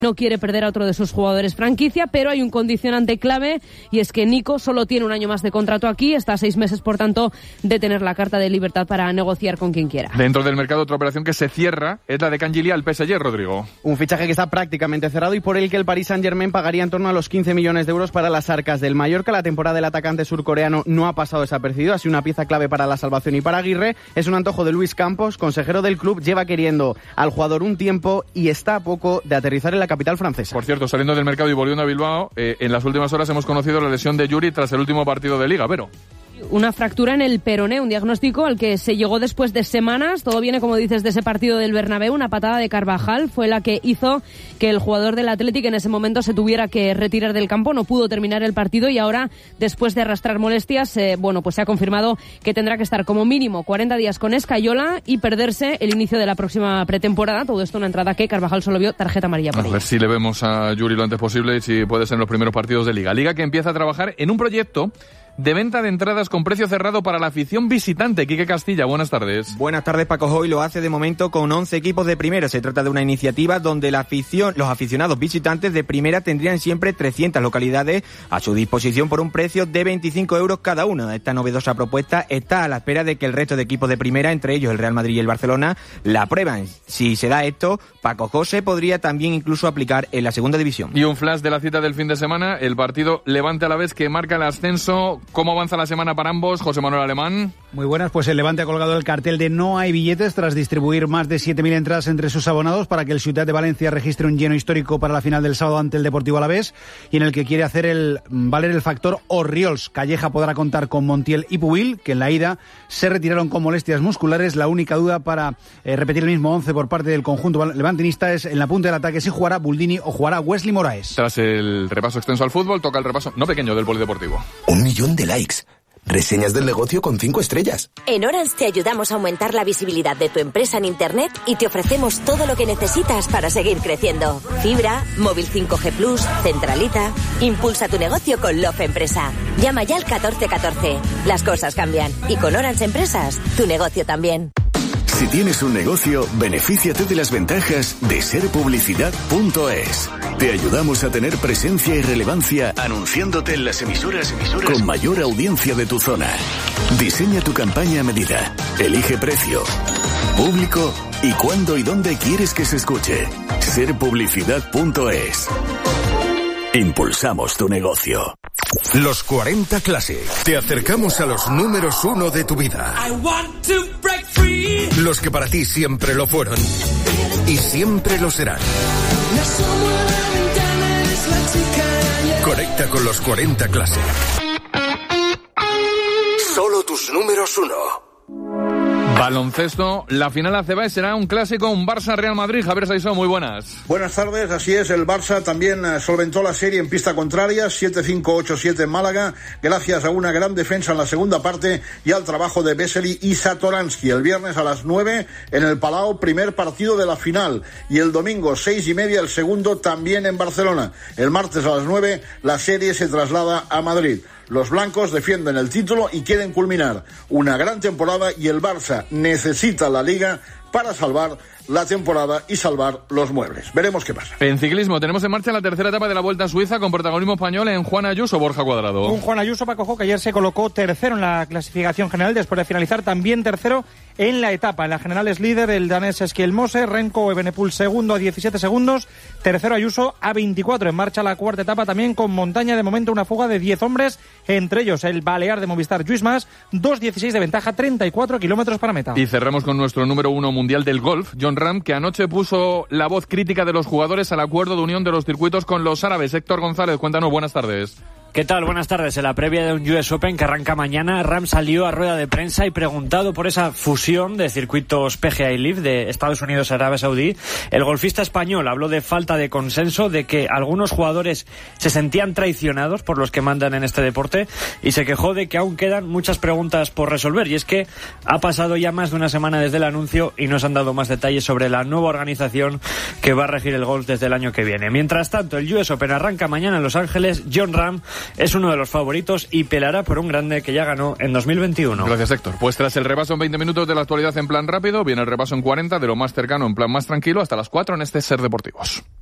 No quiere perder a otro de sus jugadores franquicia, pero hay un condicionante clave y es que Nico solo tiene un año más de contrato aquí, está a 6 meses, por tanto, de tener la carta de libertad para negociar con quien quiera. Dentro del mercado, otra operación que se cierra es la de Cangilia al PSG, Rodrigo. Un fichaje que está prácticamente cerrado y por el que el Paris Saint-Germain pagaría en torno a los 15 millones de euros para las arcas del Mallorca. La temporada del atacante surcoreano no ha pasado desapercibido, ha sido una pieza clave para la salvación y para Aguirre. Es un antojo de Luis Campos, consejero del club, lleva queriendo al jugador un tiempo y está a poco de aterrizar en la capital francesa. Por cierto, saliendo del mercado y volviendo a Bilbao, en las últimas horas hemos conocido la lesión de Yuri tras el último partido de Liga, Vero. Una fractura en el peroné, un diagnóstico al que se llegó después de semanas. Todo viene, como dices, de ese partido del Bernabéu. Una patada de Carvajal fue la que hizo que el jugador del Athletic en ese momento se tuviera que retirar del campo. No pudo terminar el partido y ahora, después de arrastrar molestias, se ha confirmado que tendrá que estar como mínimo 40 días con escayola y perderse el inicio de la próxima pretemporada. Todo esto una entrada que Carvajal solo vio tarjeta amarilla por ella. A ver si le vemos a Yuri lo antes posible y si puede ser en los primeros partidos de Liga. Liga que empieza a trabajar en un proyecto de venta de entradas con precio cerrado para la afición visitante. Quique Castilla, buenas tardes. Buenas tardes, Paco. Hoy lo hace de momento con 11 equipos de primera. Se trata de una iniciativa donde los aficionados visitantes de primera tendrían siempre 300 localidades a su disposición por un precio de 25 euros cada una. Esta novedosa propuesta está a la espera de que el resto de equipos de primera, entre ellos el Real Madrid y el Barcelona, la aprueban. Si se da esto, Paco José podría también incluso aplicar en la segunda división. Y un flash de la cita del fin de semana, el partido Levante Alavés que marca el ascenso. ¿Cómo avanza la semana para ambos? José Manuel Alemán. Muy buenas, pues el Levante ha colgado el cartel de no hay billetes tras distribuir más de 7.000 entradas entre sus abonados para que el Ciutat de Valencia registre un lleno histórico para la final del sábado ante el Deportivo Alavés y en el que quiere hacer valer el factor Orriols. Calleja podrá contar con Montiel y Pubil, que en la ida se retiraron con molestias musculares. La única duda para repetir el mismo 11 por parte del conjunto levantinista es en la punta del ataque si jugará Buldini o jugará Wesley Moraes. Tras el repaso extenso al fútbol, toca el repaso no pequeño del polideportivo. 1 millón de likes. Reseñas del negocio con 5 estrellas. En Orange te ayudamos a aumentar la visibilidad de tu empresa en Internet y te ofrecemos todo lo que necesitas para seguir creciendo. Fibra, móvil 5G Plus, centralita. Impulsa tu negocio con Love Empresa. Llama ya al 1414. Las cosas cambian. Y con Orange Empresas, tu negocio también. Si tienes un negocio, benefíciate de las ventajas de serpublicidad.es. Te ayudamos a tener presencia y relevancia anunciándote en las emisoras con mayor audiencia de tu zona. Diseña tu campaña a medida. Elige precio, público y cuándo y dónde quieres que se escuche. Serpublicidad.es. Impulsamos tu negocio. Los 40 Classic. Te acercamos a los números 1 de tu vida. Los que para ti siempre lo fueron. Y siempre lo serán. Conecta con los 40 Classic. Solo tus números 1. Baloncesto, la final ACB será un clásico, un Barça-Real Madrid. Javier Saizó, muy buenas. Buenas tardes, así es, el Barça también solventó la serie en pista contraria, 7-5, 8-7 en Málaga, gracias a una gran defensa en la segunda parte y al trabajo de Vesely y Satoransky. El viernes a las 9 en el Palau, primer partido de la final, y el domingo 6:30 el segundo también en Barcelona. El martes a las 9 la serie se traslada a Madrid. Los blancos defienden el título y quieren culminar una gran temporada y el Barça necesita la Liga para salvar la temporada y salvar los muebles. Veremos qué pasa. En ciclismo tenemos en marcha la tercera etapa de la Vuelta a Suiza con protagonismo español en Juan Ayuso, Borja Cuadrado. Un Juan Ayuso, Paco, que ayer se colocó tercero en la clasificación general después de finalizar también tercero en la etapa. En la general es líder el danés Skielmose, Renko Evenepoel segundo a 17 segundos, tercero Ayuso a 24. En marcha la cuarta etapa también con montaña, de momento una fuga de 10 hombres, entre ellos el balear de Movistar Lluís Mas, 2:16 de ventaja, 34 kilómetros para meta. Y cerramos con nuestro número 1 mundial del golf, Jon Rahm, que anoche puso la voz crítica de los jugadores al acuerdo de unión de los circuitos con los árabes. Héctor González, cuéntanos, buenas tardes. ¿Qué tal? Buenas tardes. En la previa de un US Open que arranca mañana, Rahm salió a rueda de prensa y preguntado por esa fusión de circuitos PGA y LIV de Estados Unidos y Arabia Saudí. El golfista español habló de falta de consenso, de que algunos jugadores se sentían traicionados por los que mandan en este deporte y se quejó de que aún quedan muchas preguntas por resolver. Y es que ha pasado ya más de una semana desde el anuncio y nos han dado más detalles sobre la nueva organización que va a regir el golf desde el año que viene. Mientras tanto, el US Open arranca mañana en Los Ángeles. Jon Rahm es uno de los favoritos y peleará por un grande que ya ganó en 2021. Gracias, Héctor. Pues tras el repaso en 20 minutos de la actualidad en plan rápido, viene el repaso en 40 de lo más cercano en plan más tranquilo hasta las 4 en este Ser Deportivos.